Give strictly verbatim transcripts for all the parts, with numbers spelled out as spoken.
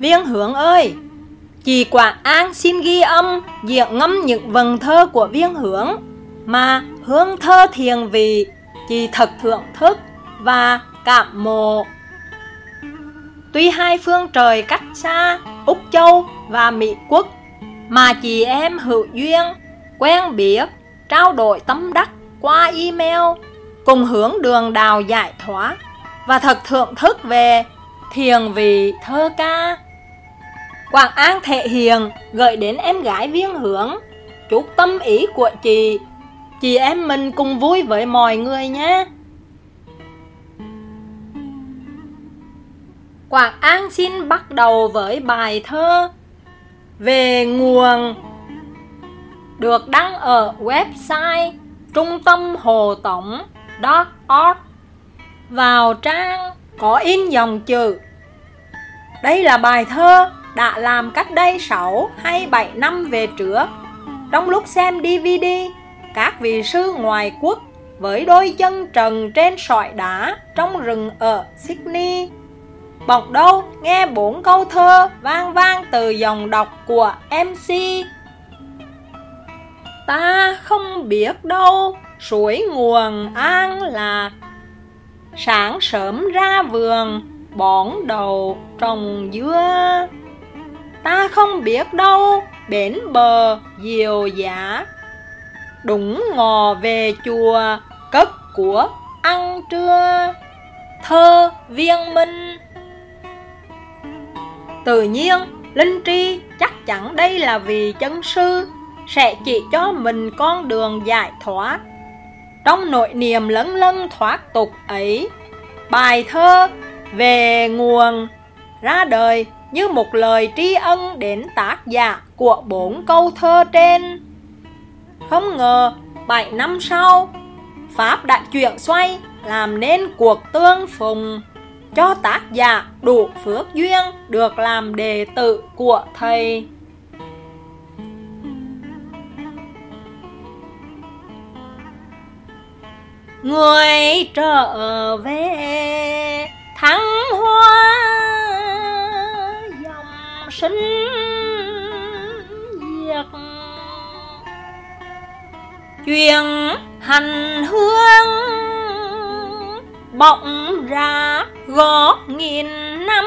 Viên Hướng ơi, chị Quảng An xin ghi âm diễn ngâm những vần thơ của Viên Hướng mà hương thơ thiền vị chị thật thưởng thức và cảm mộ. Tuy hai phương trời cách xa, Úc Châu và Mỹ Quốc, mà chị em hữu duyên, quen biết, trao đổi tâm đắc qua email, cùng hướng đường đào giải thoát và thật thưởng thức về thiền vị thơ ca. Quảng An thể hiện gửi đến em gái Viên Hướng, chúc tâm ý của chị, chị em mình cùng vui với mọi người nhé. Quảng An xin bắt đầu với bài thơ Về Nguồn, được đăng ở website trung tâm hồ tổng chấm org. Vào trang có in dòng chữ. Đây là bài thơ đã làm cách đây sáu hay bảy năm về trước, trong lúc xem đê vê đê các vị sư ngoại quốc với đôi chân trần trên sỏi đá trong rừng ở Sydney. Bỗng đâu nghe bốn câu thơ vang vang từ dòng đọc của em xê. Ta không biết đâu suối nguồn an lạc, sáng sớm ra vườn bón đầu trồng dưa. Ta không biết đâu bến bờ diều dã, đúng ngò về chùa cất của ăn trưa. Thơ Viên Minh. Tự nhiên Linh Tri chắc chắn đây là vị chân sư sẽ chỉ cho mình con đường giải thoát. Trong nỗi niềm lấn lân thoát tục ấy, bài thơ Về Nguồn ra đời như một lời tri ân đến tác giả của bốn câu thơ trên. Không ngờ bảy năm sau, Pháp đã chuyển xoay làm nên cuộc tương phùng, cho tác giả đủ phước duyên được làm đệ tử của thầy. Người trở về thăng hoa dòng sinh diệt, chuyện hành hương bỗng ra gót nghìn năm.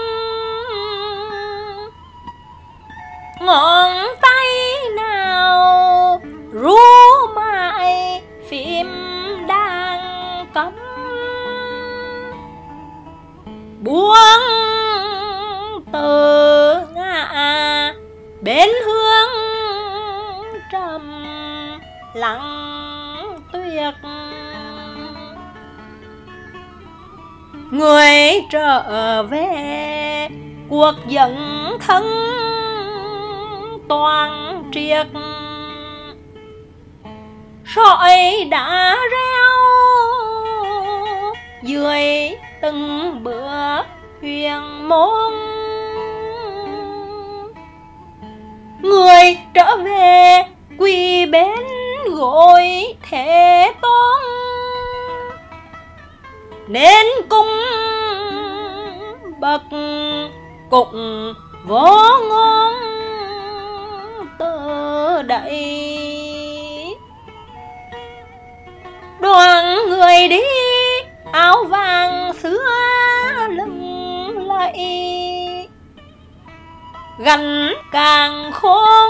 Ngón tay nào ru mãi phim đang cấm, buông từ ngã bên hương trầm lặng tuyệt. Người trở về cuộc dấn thân toàn triệt, sỏi đã reo dưới từng bữa huyền môn. Người trở về quỳ bên gối Thế Tôn, nên cung bậc cũng vô ngôn từ đây. Đoàn người đi áo vàng xưa lưng lẫy, gánh càng khôn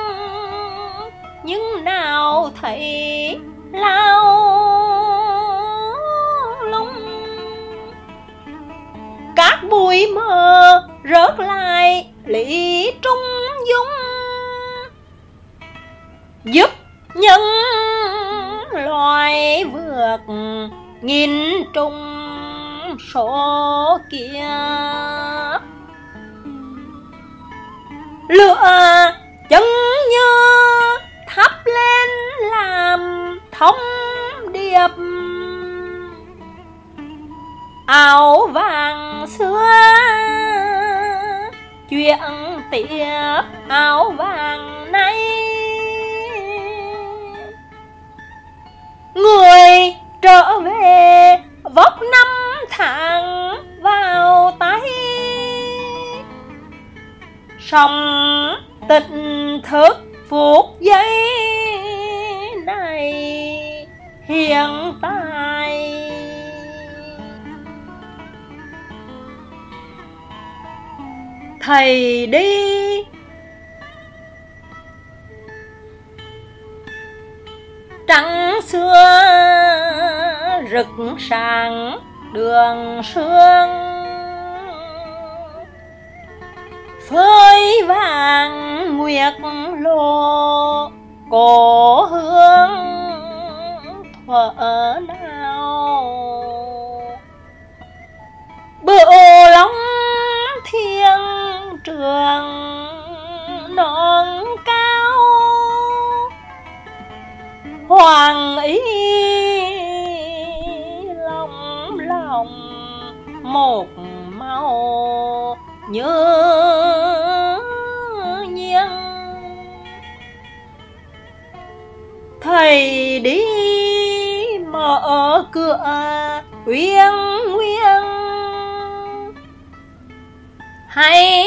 nhưng nào thấy lao lung. Các bụi mờ rớt lại lý trung dung, giúp nhân loài vượt nghìn trùng số kia. Lửa chân như thắp lên làm thông điệp, áo vàng xưa chuyện tiếp áo vàng nay. Người trở về vóc năm tháng vào tay, hiện tại. Thầy đi trắng xưa rực sáng đường sương, phơi vàng nguyệt lộ cổ hương thuở nào. Bửu long thiên trường non cao, hoàng ý lòng lòng một màu như nhiên. Thầy đi mở cửa uyên nguyên, hãy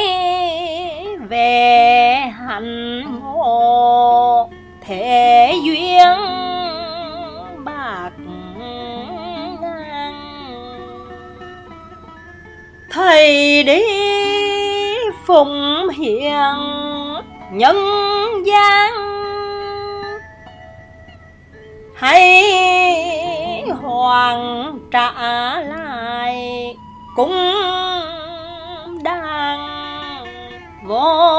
về hạnh ngộ thế duyên bạc ngang. Thầy đi phụng hiền nhân gian, hãy hoàn trả lại cũng đang vô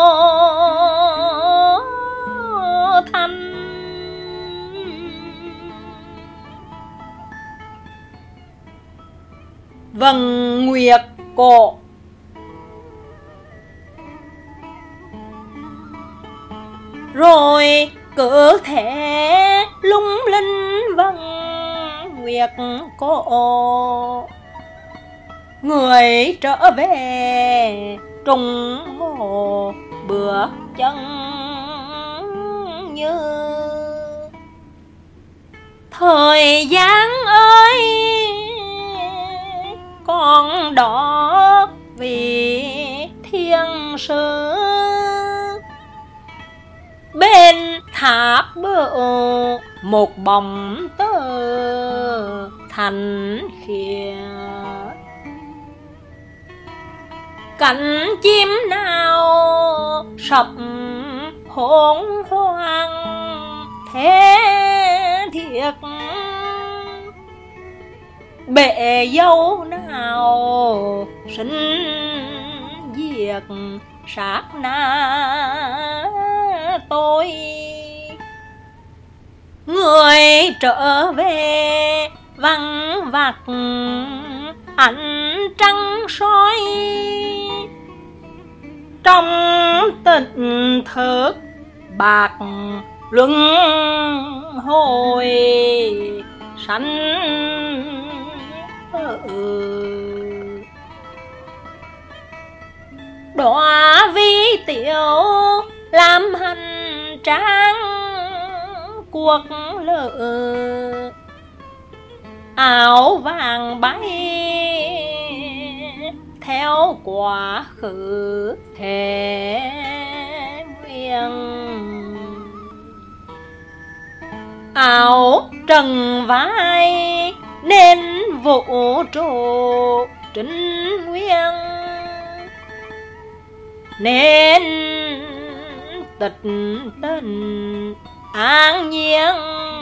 thanh. Vầng nguyệt cổ rồi cứ thể lung linh vầng nguyệt cổ. Người trở về trùng mộ bước chân như. Thời gian ơi còn đó vì thiên sứ, bên tháp bự một bóng tơ thành khiết. Cánh chim nào sập hỗn hoang thế thiệt, bể dâu nào sinh diệt sát na tôi. Người trở về vắng vặt ánh trăng soi, trong tỉnh thức bạc luân hồi sanh đọa vi tiểu làm hành trang cuộc lỡ. Áo vàng bay theo quá khứ thế nguyên, áo trần vai nên vũ trụ trinh nguyên, nên tịch tình an nhiên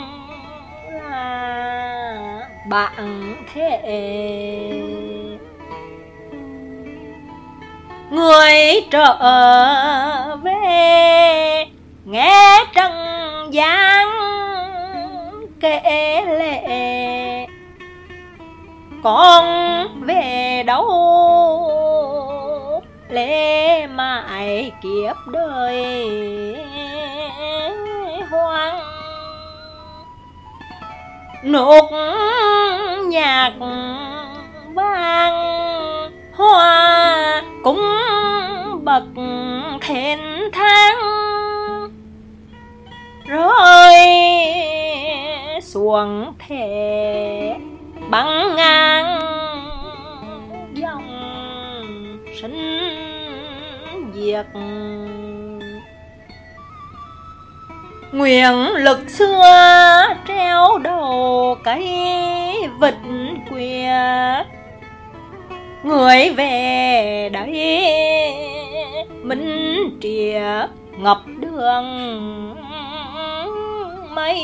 là bạn thế. Người trở về nghe trần gian kể lệ, con về đâu lễ mãi kiếp đời hoang. Nốt nhạc vang hoa cũng bậc thênh thang, rơi xuống thể băng ngang dòng sinh diệt. Nguyện lực xưa treo đầu cây vịnh quìa, người về đây minh trìa ngập đường mây.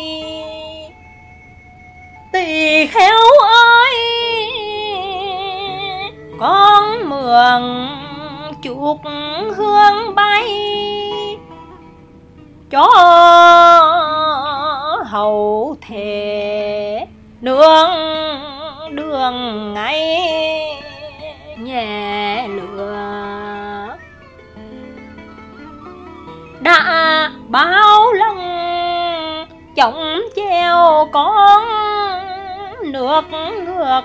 Tỳ kheo ơi, con mượn chuột hương bay, cho hậu thể nương đường ngay nhẹ lửa. Đã bao lần chồng treo con nước ngược,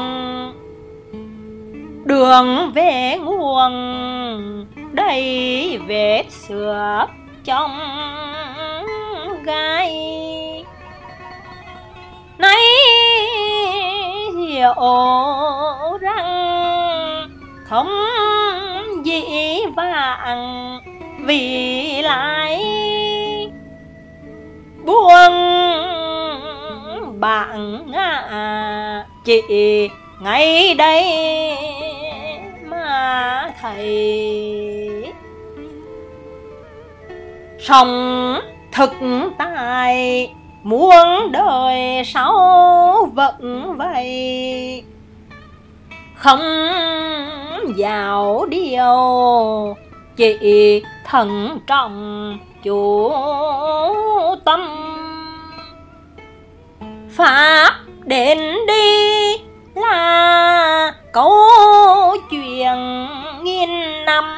đường về nguồn đầy vết xước trong gai. Nay hiểu rằng không dĩ vãng vì lại buông bạn ngã chị ngay đây mà thầy. Sống thực tại muôn đời sau vẫn vậy, không vào điều chỉ thận trọng chủ tâm. Pháp đến đi là câu chuyện nghìn năm,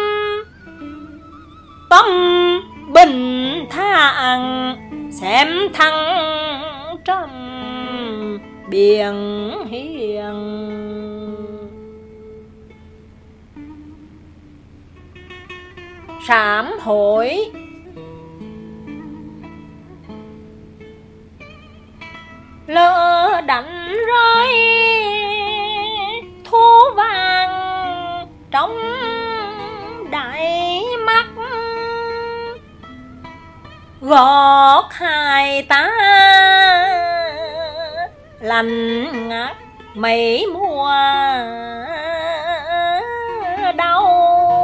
tâm bình thản xem thăng trầm biển hiền. Sám hối lỡ đánh rơi thu vàng trong đại mắt, gót hai ta lành ngắt mấy mùa đau.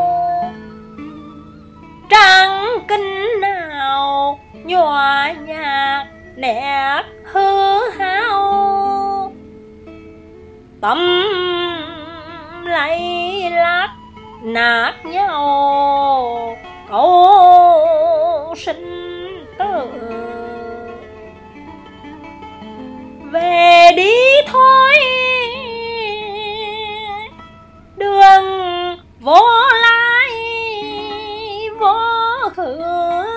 Trang kinh nào nhòa nhạt nét hư hao, tâm lấy lát nát nhau câu sinh tử. Về đi thôi đường vô lai vô khứ,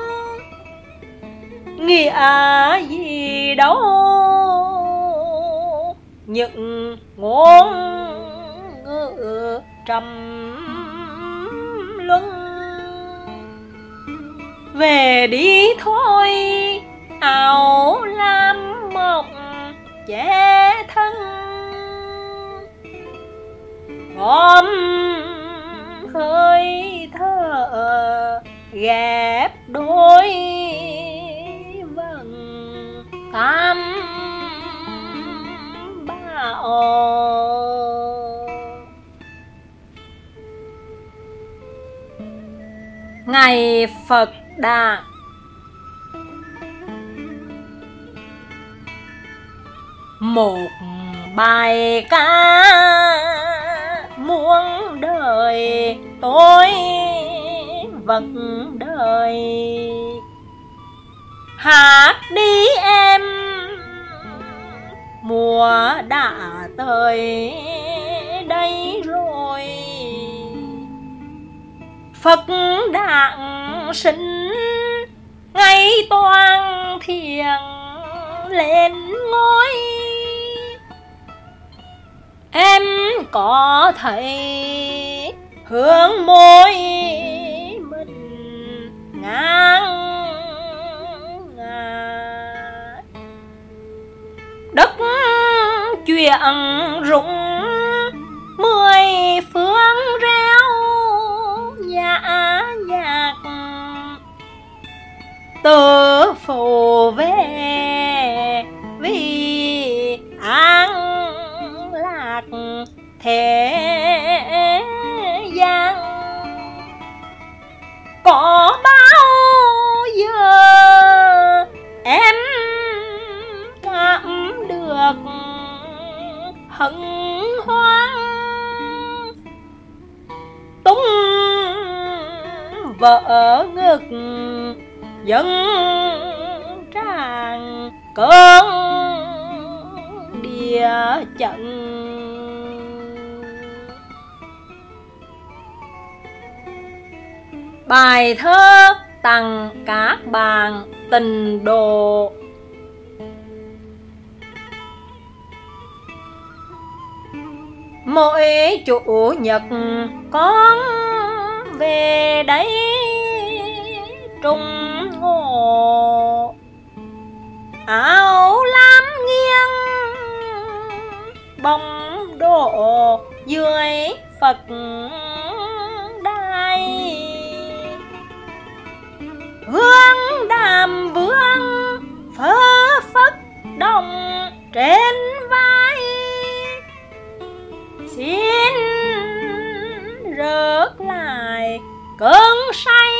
nghĩa gì đâu những ngôn ngữ trầm luân. Về đi thôi áo lam mộng che thân, ôm hơi thở ghép đôi vầng tam bảo. Ngày Phật Đản một bài ca muôn đời tôi vẫn đời. Hát đi em mùa đã tới đây rồi, Phật đản sinh ngày toàn thiền lên ngôi. Em có thấy hướng môi mình ngang ngả, đất chuyện rụng mười phương reo nhã nhạc, từ phủ về vì an lạc thế gian. Có bao giờ em cảm được hân hoan tung vỡ ngực dân tràn cơn địa chấn. Bài thơ tặng các bạn tình độ. Mỗi chủ nhật con về đây trung ngộ, áo lam nghiêng bóng độ dưới Phật đài. Hương đàm vương phơ phất đồng trên vai, xin rớt lại cơn say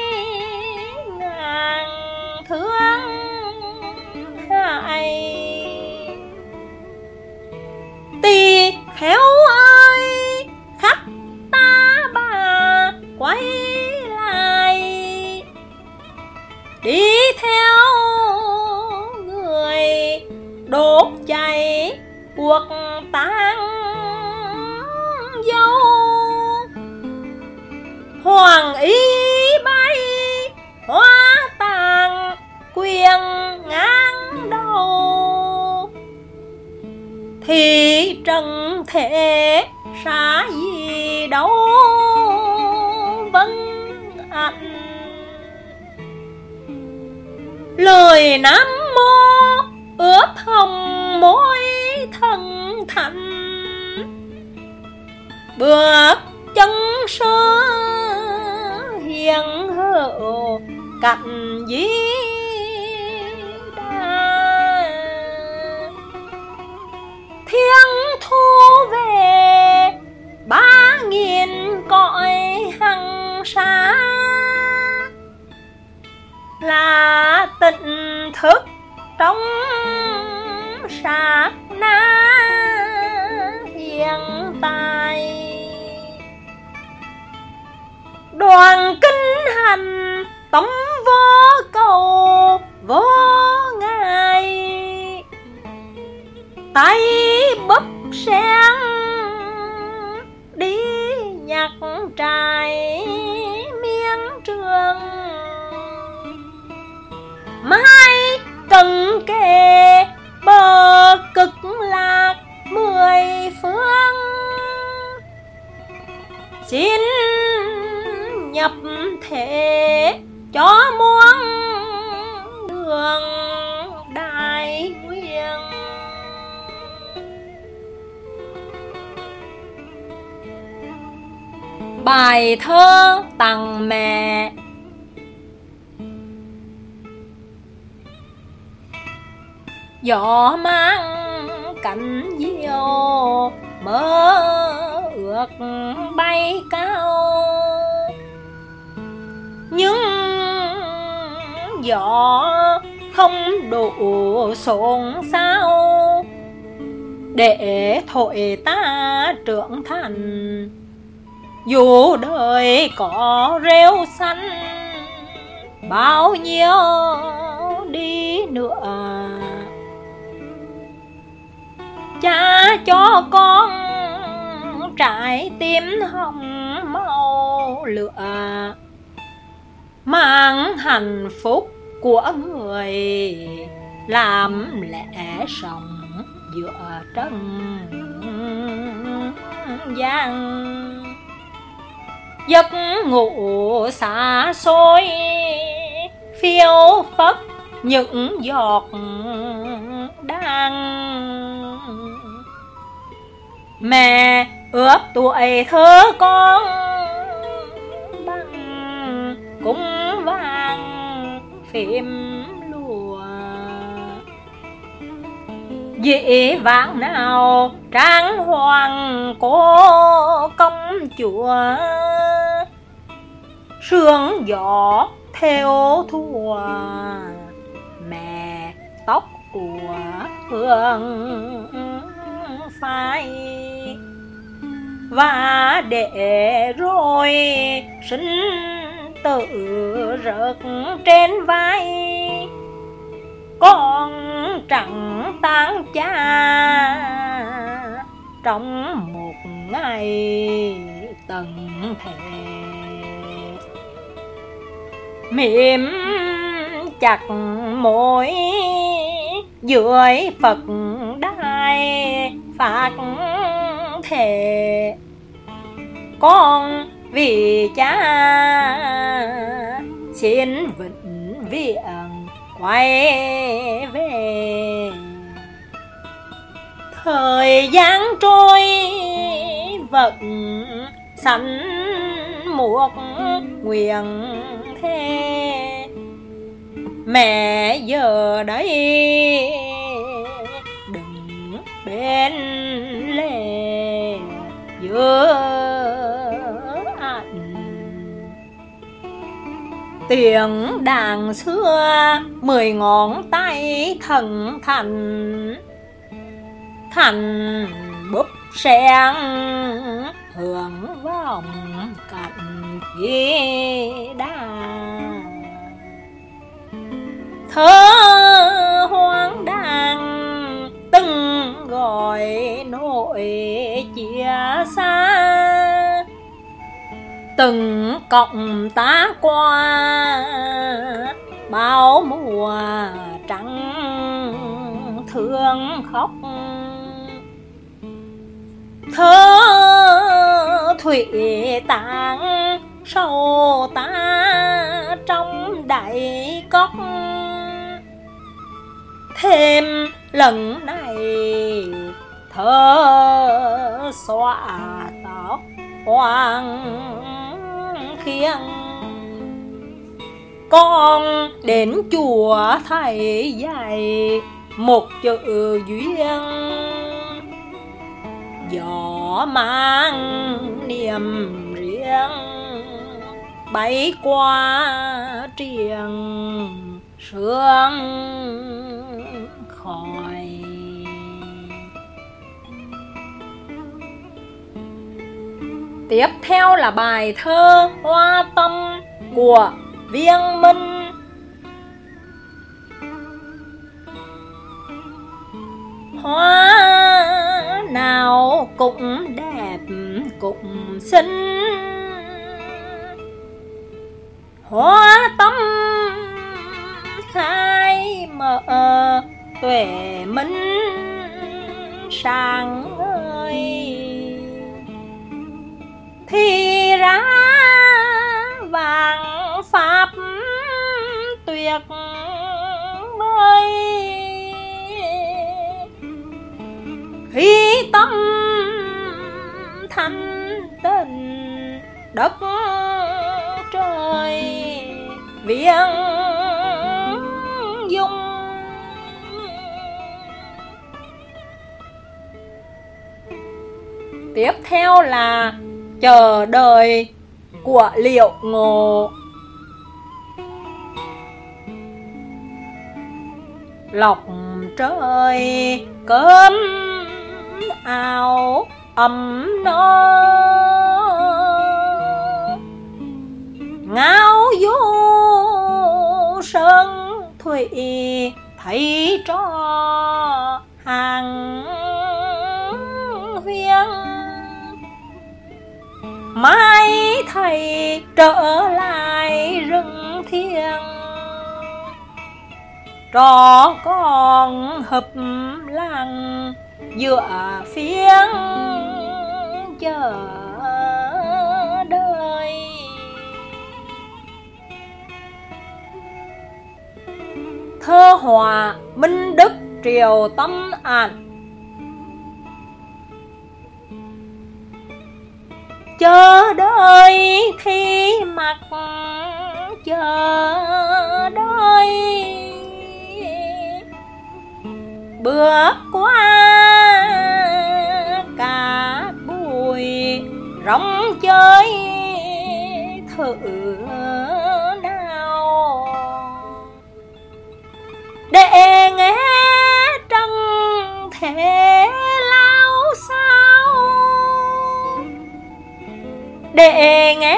ngàn thương hại. Tỳ kheo ơi, khách ta bà quay lại, đi theo người đốt cháy cuộc tang dâu. Hoàng y bay hoa tàn quyền ngang đầu, thì trần thể xa gì đâu vâng ảnh. Lời Nam Mô ướp hồng môi thần thánh, bước chân sơ hiền hữu cạnh di đà. Thiên thu về ba nghìn cõi hằng xa, là tỉnh thức trong sát na hiện tại. Đoàn kinh hành tống vô cầu vô ngài, tay búp sen đi nhặt trái miếng trường. Mai cần kề bờ cực lạc mười phương, xin nhập thể cho muôn đường đại nguyện. Bài thơ tặng mẹ. Gió mang cánh diều mơ ước bay cao, nhưng gió không đủ xôn xao để thổi ta trưởng thành. Dù đời có rêu xanh bao nhiêu đi nữa, cha cho con trái tim hồng màu lửa, mang hạnh phúc của người làm lẽ sống giữa trần gian. Giấc ngủ xa xôi phiêu phất những giọt đang, mẹ ướp tuổi thơ con bằng cung vàng phím lùa. Dĩ vãng nào trang hoàng cô công chúa, sương gió theo thua mẹ tóc của hương phai. Và để rồi sinh tử rớt trên vai, con trắng tán cha trong một ngày tận thể. Mỉm chặt môi dưới Phật đài phát thề, con vì cha xin vĩnh viễn quay về. Thời gian trôi vẫn sẵn một nguyện thề, mẹ giờ đây đừng bên lề giữa ảnh. Tiếng đàn xưa mười ngón tay thần thành, thành búp sen hưởng vòng cạnh kia đà. Thơ hoang đàn từng gọi nỗi chia xa, từng cộng tá qua bao mùa trắng thương khóc. Thơ thủy tạng sâu ta trong đại cốc, thêm lần này thơ xóa tóc hoàng khiêng. Con đến chùa thầy dạy một chữ duyên, gió mang niềm riêng bay qua triền sương khỏi. Tiếp theo là bài thơ Hoa Tâm của Viên Minh. Hoa nào cũng đẹp cũng xinh, hoa tâm khai mở tuệ minh sáng ngời. Thì ra vàng pháp tuyệt vời, khi tâm thanh tịnh đất trời viễn dung. Tiếp theo là Chờ Đời của Liệu Ngộ. Lọc trời cơm áo ấm no, ngao vô sơn thủy thấy cho hàng huyên. Mai thầy trở lại rừng thiêng, trò con hụp lăng giữa phiên chờ đợi. Thơ Hòa Minh Đức Triều Tâm Ảnh. Chờ đợi thì mặc chờ đợi, trôi bước qua cả bụi rong chơi thử nào để nghe trăng thế lao sao, để nghe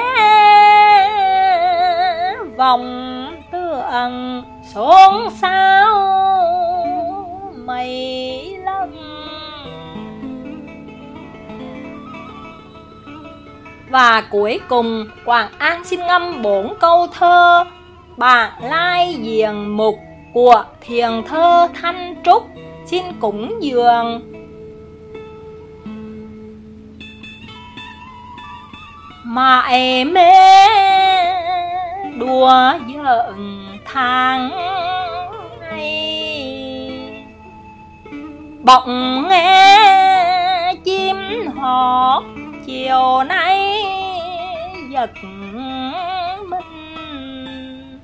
vòng tường xôn xao mây lắm. Và cuối cùng Quảng An xin ngâm bốn câu thơ Bản lai diện mục của thiền thơ Thanh Trúc xin cúng dường. Mãi mê đùa giỡn tháng ngày, bỗng nghe chim hót chiều nay giật mình,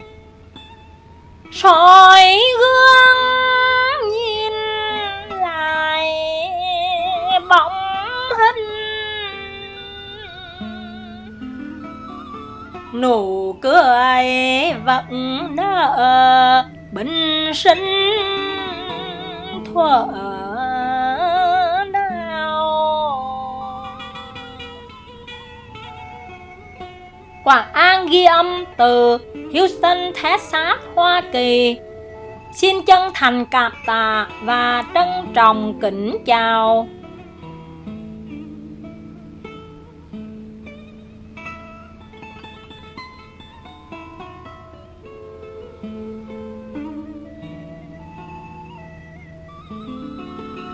soi gương nhìn lại bóng hình, nụ cười vẫn nở bình sinh thuở nào. Quảng An ghi âm từ Houston, Texas, Hoa Kỳ. Xin chân thành cảm tạ và trân trọng kính chào.